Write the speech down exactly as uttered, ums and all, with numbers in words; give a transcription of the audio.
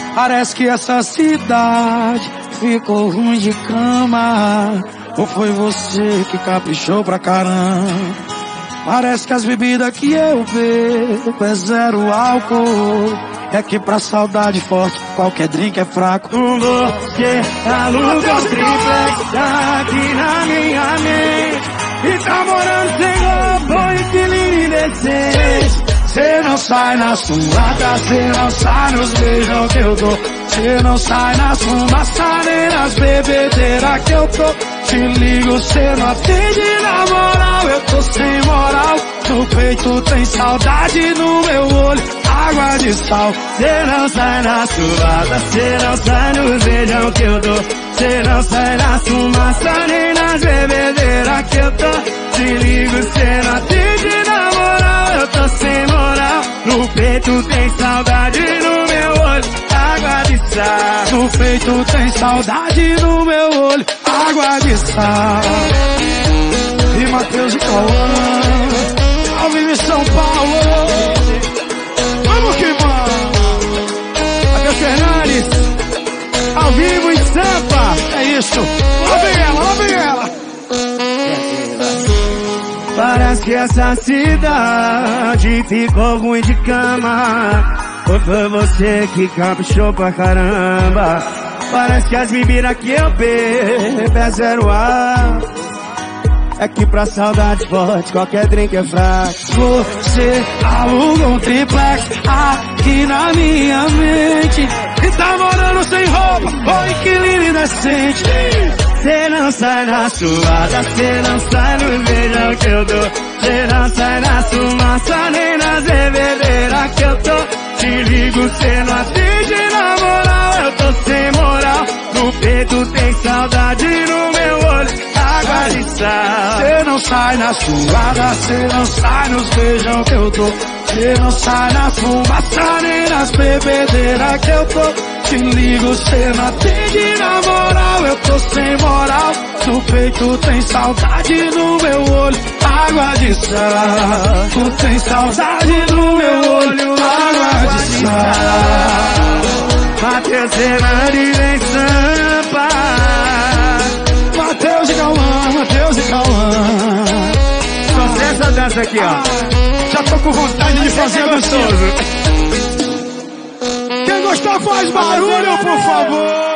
Parece que essa cidade ficou ruim de cama. Ou foi você que caprichou pra caramba? Parece que as bebidas que eu bebo é zero álcool. É que pra saudade forte qualquer drink é fraco. Você aluga um triplex aqui na minha mente e tá morando sem roupa e inquilino indecente. Cê não sai na suada, cê não sai nos beijão que eu dou. Cê não sai na fumaça nem nas bebedeiras que eu tô. Te ligo, cê não atende na moral, eu tô sem moral. No peito tem saudade, no meu olho água de sal. Cê não sai na suada, cê não sai nos beijão que eu dou. Cê não sai na fumaça nem nas bebedeiras que eu tô. Te ligo, cê não atende na moral, eu tô sem moral. No peito tem saudade, no meu olho água de sal. No peito tem saudade, no meu olho água de sal. E Matheus e Cauã, ao vivo em São Paulo. Vamos que vamos. Matheus Fernandes, ao vivo em Sampa. É isso. Lá vem ela, lá vem ela. Parece que essa cidade ficou ruim de cama. Ou foi você que caprichou pra caramba? Parece que as bebidas que eu bebo é zero ar. É que pra saudade forte qualquer drink é fraco. Você aluga um triplex aqui na minha mente e tá morando sem roupa ou inquilino indecente. Cê não sai na suada, cê não sai no beijão que eu dou. Cê não sai na fumaça nem nas bebedeiras que eu tô. Te ligo, cê não atende na moral, eu tô sem moral. No peito tem saudade, no meu olho água de sal. Cê não sai na suada, cê não sai nos beijão que eu dou. Cê não sai na fumaça nem nas bebedeiras que eu tô. Te ligo, cê não atende na moral, eu tô sem moral. No peito tem saudade, no meu olho água de sal. Tu tem saudade no meu olho água de sal. Matheus Fernandes em Sampa. Matheus e Cauã, Matheus e Cauã. Só tem essa dança aqui, ó. Já tô com vontade de fazer gostoso. Quem gostar faz barulho, por favor.